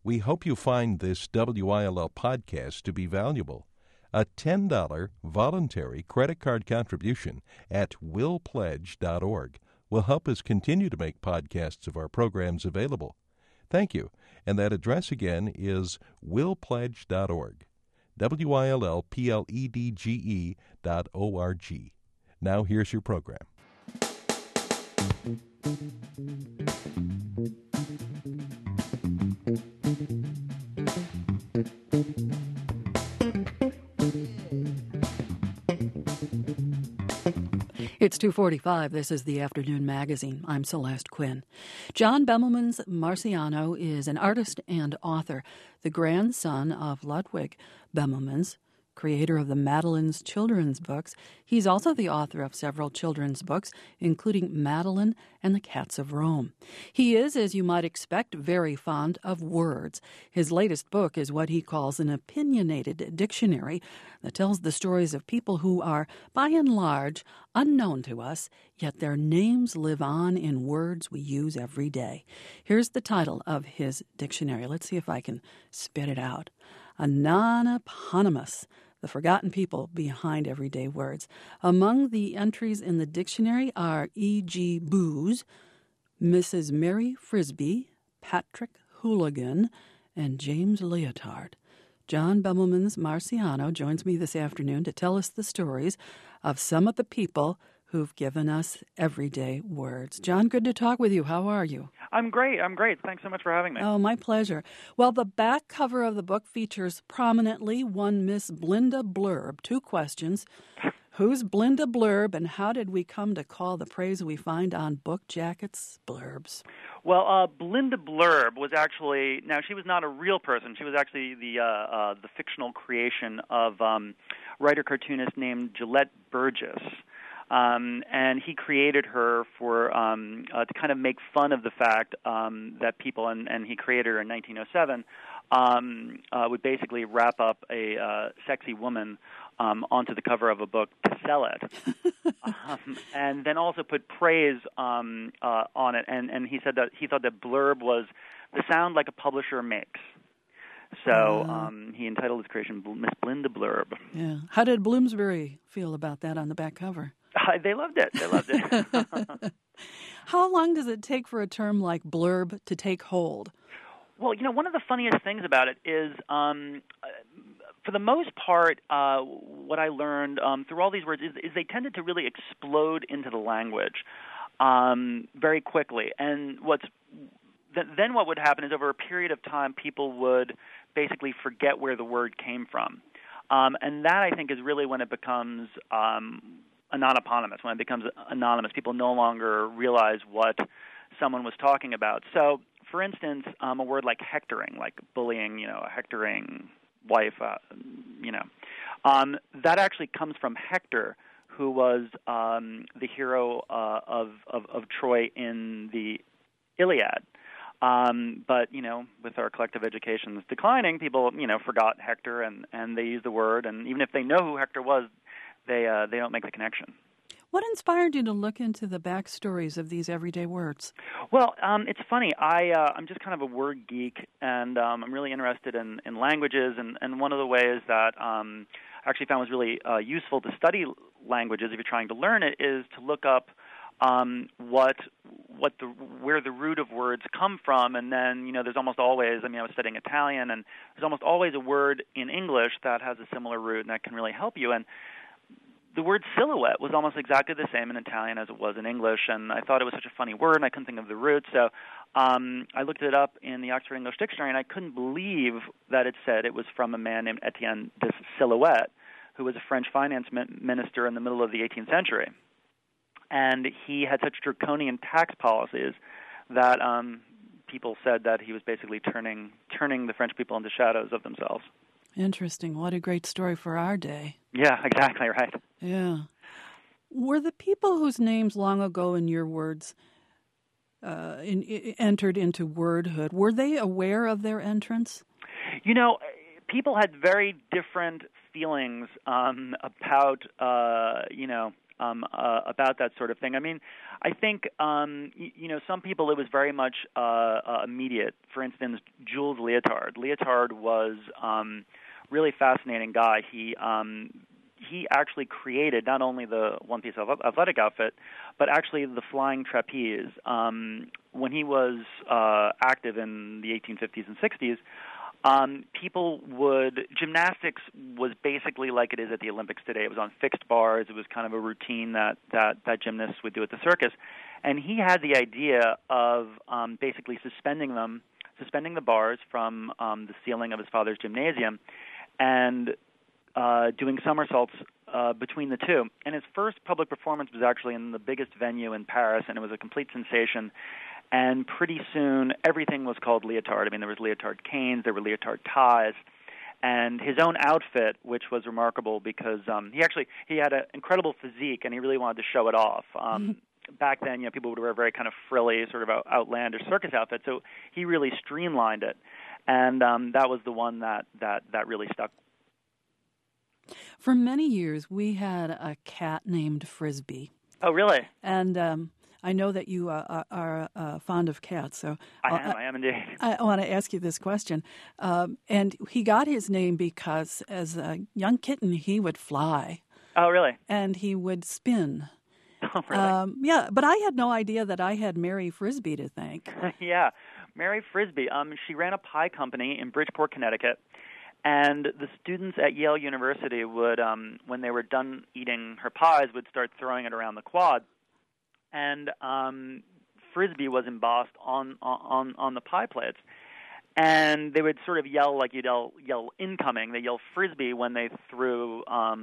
We hope you find this WILL podcast to be valuable. A $10 voluntary credit card contribution at willpledge.org will help us continue to make podcasts of our programs available. Thank you. And that address again is willpledge.org. WILLPLEDGE.org. Now here's your program. It's 2:45. This is the Afternoon Magazine. I'm Celeste Quinn. John Bemelmans Marciano is an artist and author, the grandson of Ludwig Bemelmans, creator of the Madeline's children's books. He's also the author of several children's books, including Madeline and the Cats of Rome. He is, as you might expect, very fond of words. His latest book is what he calls an opinionated dictionary that tells the stories of people who are, by and large, unknown to us, yet their names live on in words we use every day. Here's the title of his dictionary. Let's see if I can spit it out. Anonymous, the forgotten people behind everyday words. Among the entries in the dictionary are E.G. Booz, Mrs. Mary Frisbee, Patrick Hooligan, and James Leotard. John Bemelmans Marciano joins me this afternoon to tell us the stories of some of the people who've given us everyday words. John, good to talk with you. How are you? I'm great. Thanks so much for having me. Oh, my pleasure. Well, the back cover of the book features prominently one Miss Blinda Blurb. Two questions. Who's Blinda Blurb, and how did we come to call the praise we find on book jackets blurbs? Well, Blinda Blurb was actually, now she was not a real person. She was actually the fictional creation of writer-cartoonist named Gillette Burgess. And he created her for to kind of make fun of the fact that people, and he created her in 1907, would basically wrap up a sexy woman onto the cover of a book to sell it, and then also put praise on it. And he said that he thought that blurb was the sound like a publisher makes. So he entitled his creation Miss Blinda Blurb. Yeah. How did Bloomsbury feel about that on the back cover? They loved it. How long does it take for a term like blurb to take hold? Well, one of the funniest things about it is, for the most part, what I learned through all these words is they tended to really explode into the language very quickly. And then what would happen is over a period of time, people would basically forget where the word came from. And that, I think, is really when it becomes non-eponymous. When it becomes anonymous, people no longer realize what someone was talking about. So, for instance, a word like hectoring, like bullying, a hectoring wife, that actually comes from Hector, who was the hero of Troy in the Iliad. But, with our collective education declining, people, forgot Hector and they use the word. And even if they know who Hector was, they don't make the connection. What inspired you to look into the backstories of these everyday words? Well, it's funny. I'm just kind of a word geek, and I'm really interested in languages. And one of the ways that I actually found was really useful to study languages, if you're trying to learn it, is to look up where the root of words come from, and then there's almost always. I was studying Italian, and there's almost always a word in English that has a similar root, and that can really help you. And the word silhouette was almost exactly the same in Italian as it was in English, and I thought it was such a funny word, and I couldn't think of the root. So I looked it up in the Oxford English Dictionary, and I couldn't believe that it said it was from a man named Etienne de Silhouette, who was a French finance minister in the middle of the 18th century. And he had such draconian tax policies that people said that he was basically turning the French people into shadows of themselves. Interesting. What a great story for our day. Yeah, exactly right. Yeah. Were the people whose names long ago, in your words, entered into wordhood, were they aware of their entrance? People had very different feelings about, about that sort of thing. I mean, I think some people it was very much immediate. For instance, Jules Leotard. Leotard was really fascinating guy. He actually created not only the one-piece athletic outfit, but actually the flying trapeze. When he was active in the 1850s and 60s, gymnastics was basically like it is at the Olympics today. It was on fixed bars. It was kind of a routine that gymnasts would do at the circus. And he had the idea of basically suspending the bars from the ceiling of his father's gymnasium and doing somersaults between the two. And his first public performance was actually in the biggest venue in Paris, and it was a complete sensation. And pretty soon, everything was called leotard. I mean, there was leotard canes, there were leotard ties, and his own outfit, which was remarkable because he had an incredible physique, and he really wanted to show it off. Back then, people would wear very kind of frilly, sort of outlandish circus outfits, so he really streamlined it, and that was the one that really stuck. For many years, we had a cat named Frisbee. Oh, really? And I know that you are fond of cats, so I am indeed. I want to ask you this question. And he got his name because as a young kitten, he would fly. Oh, really? And he would spin. Oh, really? Yeah, but I had no idea that I had Mary Frisbee to thank. Yeah, Mary Frisbee. She ran a pie company in Bridgeport, Connecticut. And the students at Yale University would, when they were done eating her pies, would start throwing it around the quad. And Frisbee was embossed on the pie plates. And they would sort of yell like you'd yell incoming. They yell Frisbee when they threw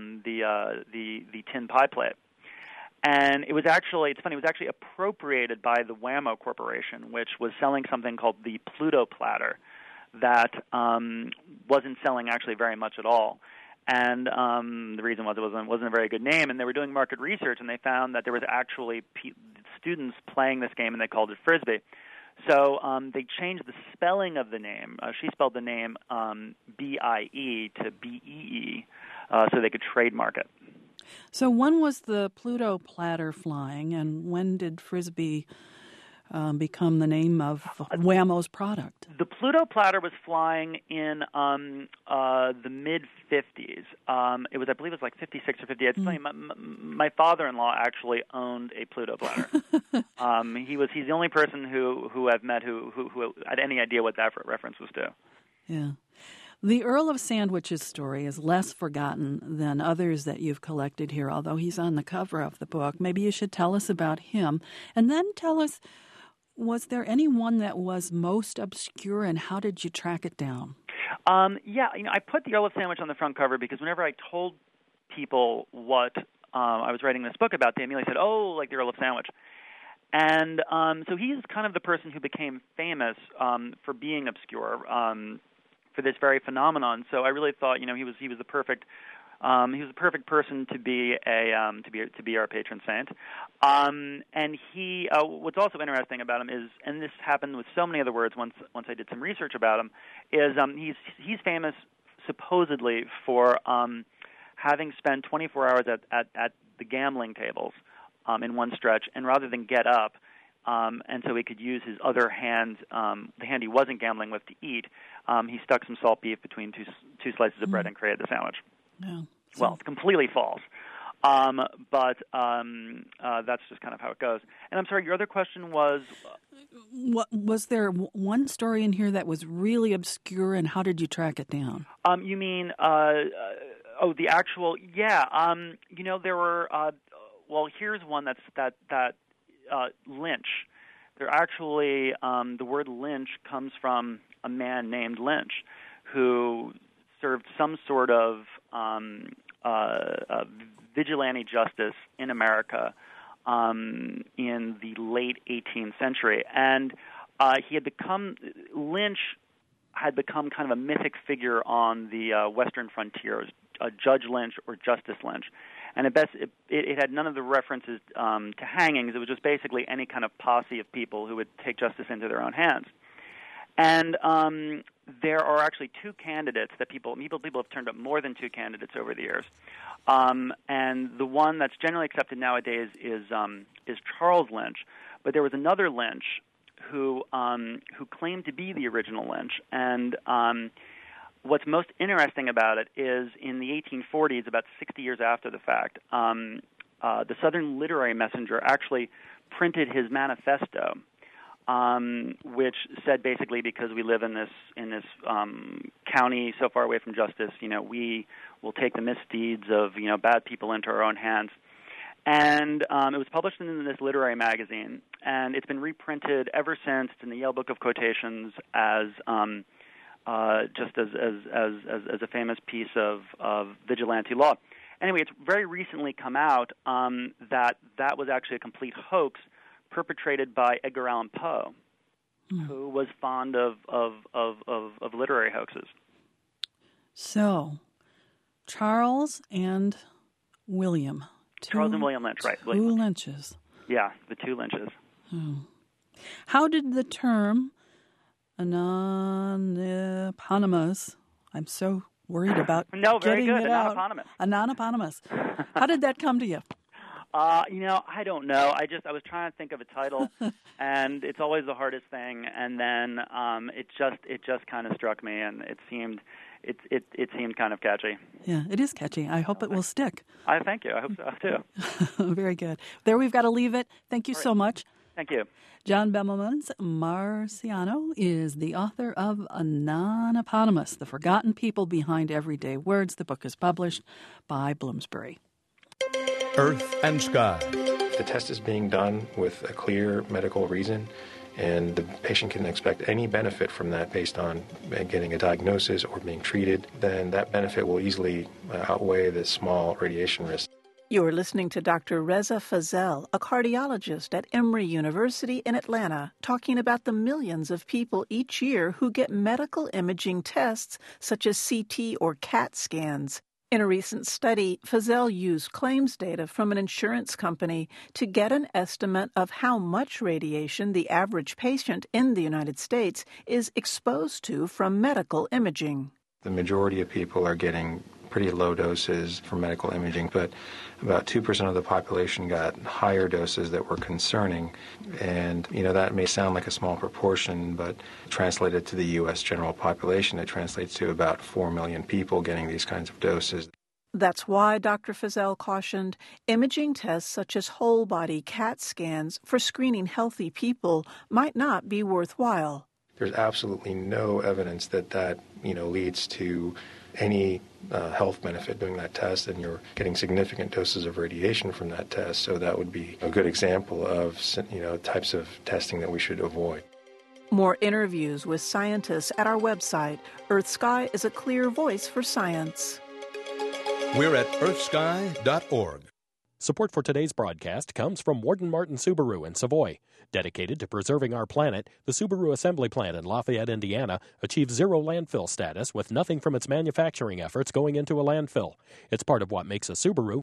the tin pie plate. And it's funny, it was actually appropriated by the Wham-O Corporation, which was selling something called the Pluto Platter that wasn't selling actually very much at all. And the reason was it wasn't a very good name, and they were doing market research, and they found that there was actually students playing this game, and they called it Frisbee. So they changed the spelling of the name. She spelled the name B-I-E to B-E-E, so they could trademark it. So when was the Pluto Platter flying, and when did Frisbee become the name of Wham-O's product? The Pluto Platter was flying in the mid-50s. I believe it was like 56 or 58. It's funny, my father-in-law actually owned a Pluto Platter. He's the only person who I've met who had any idea what that reference was to. Yeah. The Earl of Sandwich's story is less forgotten than others that you've collected here, although he's on the cover of the book. Maybe you should tell us about him. And then tell us, was there any one that was most obscure, and how did you track it down? Yeah, I put the Earl of Sandwich on the front cover because whenever I told people what I was writing this book about, they immediately said, oh, like the Earl of Sandwich. And so he's kind of the person who became famous for being obscure, for this very phenomenon. So I really thought, he was the perfect person to be our patron saint. And he, what's also interesting about him is, and this happened with so many other words once I did some research about him, is he's famous supposedly for having spent 24 hours at the gambling tables in one stretch, and rather than get up, and so he could use his other hand, the hand he wasn't gambling with, to eat, he stuck some salt beef between two slices of bread and created the sandwich. Yeah. Well, it's completely false. But that's just kind of how it goes. And I'm sorry, your other question was? Was there one story in here that was really obscure, and how did you track it down? You mean, the actual, yeah. There were, here's one that Lynch. There actually, the word lynch comes from a man named Lynch who served some sort of vigilante justice in America in the late 18th century. And Lynch had become kind of a mythic figure on the western frontier, Judge Lynch or Justice Lynch. And at best, it had none of the references to hangings. It was just basically any kind of posse of people who would take justice into their own hands. And there are actually two candidates that people have turned up more than two candidates over the years, and the one that's generally accepted nowadays is Charles Lynch. But there was another Lynch who claimed to be the original Lynch, and what's most interesting about it is in the 1840s, about 60 years after the fact, the Southern Literary Messenger actually printed his manifesto, which said basically, because we live in this county so far away from justice, we will take the misdeeds of bad people into our own hands. And it was published in this literary magazine, and it's been reprinted ever since. It's in the Yale Book of Quotations as just as a famous piece of vigilante law. Anyway, it's very recently come out that was actually a complete hoax perpetrated by Edgar Allan Poe, who was fond of literary hoaxes. So, Charles and William. Charles and William Lynch, right. Two Lynches. Yeah, the two Lynches. How did the term anonymous, I'm so worried about very good. It out. Anonymous. How did that come to you? I don't know. I was trying to think of a title, and it's always the hardest thing. And then it just kind of struck me, and it seemed kind of catchy. Yeah, it is catchy. I hope it will stick. Thank you. I hope so too. Very good. There, we've got to leave it. Thank you so much. Thank you. John Bemelmans Marciano is the author of Anonymous, The Forgotten People Behind Everyday Words. The book is published by Bloomsbury. Earth and Sky. The test is being done with a clear medical reason, and the patient can expect any benefit from that based on getting a diagnosis or being treated. Then that benefit will easily outweigh the small radiation risk. You're listening to Dr. Reza Fazel, a cardiologist at Emory University in Atlanta, talking about the millions of people each year who get medical imaging tests such as CT or CAT scans. In a recent study, Fazel used claims data from an insurance company to get an estimate of how much radiation the average patient in the United States is exposed to from medical imaging. The majority of people are getting pretty low doses for medical imaging, but about 2% of the population got higher doses that were concerning. And, that may sound like a small proportion, but translated to the U.S. general population, it translates to about 4 million people getting these kinds of doses. That's why Dr. Fazel cautioned imaging tests such as whole-body CAT scans for screening healthy people might not be worthwhile. There's absolutely no evidence that leads to any health benefit doing that test, and you're getting significant doses of radiation from that test. So that would be a good example of types of testing that we should avoid. More interviews with scientists at our website. EarthSky is a clear voice for science. We're at earthsky.org. Support for today's broadcast comes from Warden Martin Subaru in Savoy. Dedicated to preserving our planet, the Subaru assembly plant in Lafayette, Indiana, achieves zero landfill status with nothing from its manufacturing efforts going into a landfill. It's part of what makes a Subaru